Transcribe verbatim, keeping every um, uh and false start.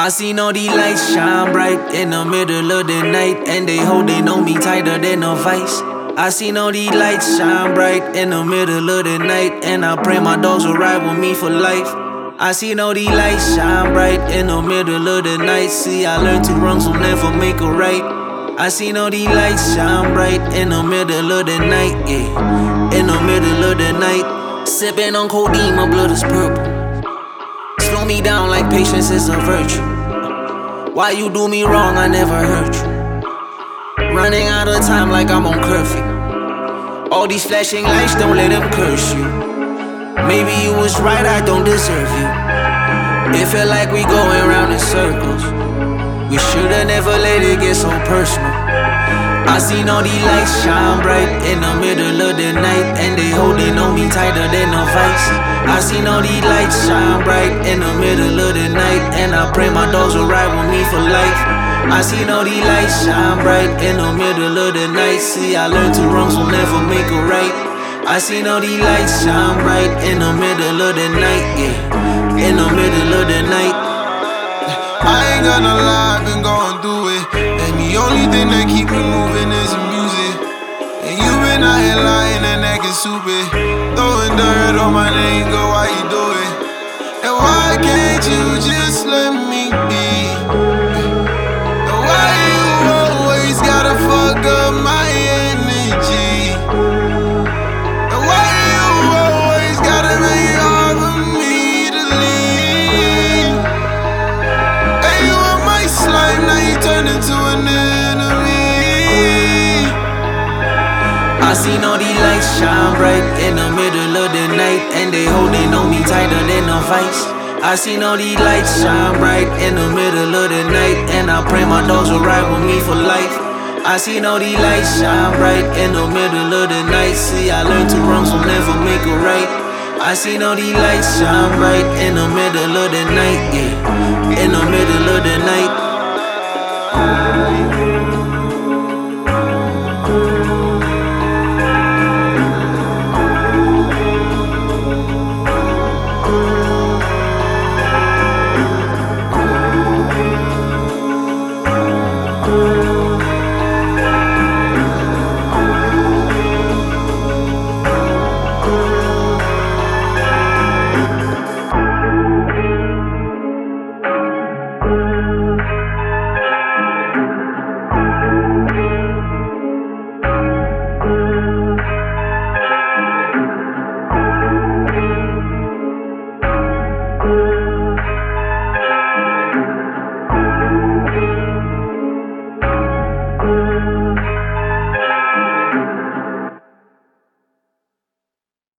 I seen all these lights shine bright in the middle of the night, and they holding on me tighter than a vice. I seen all these lights shine bright in the middle of the night, and I pray my dogs will ride with me for life. I seen all these lights shine bright in the middle of the night. See, I learned two wrongs will never make a right. I seen all these lights shine bright in the middle of the night, yeah, in the middle of the night. Sipping on codeine, my blood is purple. Slow me down like patience is a virtue. Why you do me wrong, I never hurt you. Running out of time like I'm on curfew. All these flashing lights, don't let them curse you. Maybe you was right, I don't deserve you. It feel like we going round in circles. We should've never let it get so personal. I seen all these lights shine bright in the middle of the night, and they holding on me tighter than a vice. I seen all these lights shine bright in the middle of the night, and I pray my dogs will ride with me for life. I seen all these lights shine bright in the middle of the night. See, I learned two wrongs will never make a right. I seen all these lights shine bright in the middle of the night, yeah, in the middle of the night. I ain't gonna lie, I've been going through it, and the only thing that keep me moving is the music. And you been out here lying and acting stupid, throwing dirt on my name, go why you do it? And why can't you just let me be? And why you always gotta fuck up my energy? And why you always gotta make it hard for me to leave? And you were my slime, now you turned into an enemy. I seen all these lights shine bright in the middle of the night, and they holding on me tighter than a vice. I seen all these lights shine bright in the middle of the night, and I pray my dogs will ride with me for life. I seen all these lights shine bright in the middle of the night. See, I learned two wrongs will never make a right. I seen all these lights shine bright in the middle of the night, yeah, in the middle of the night.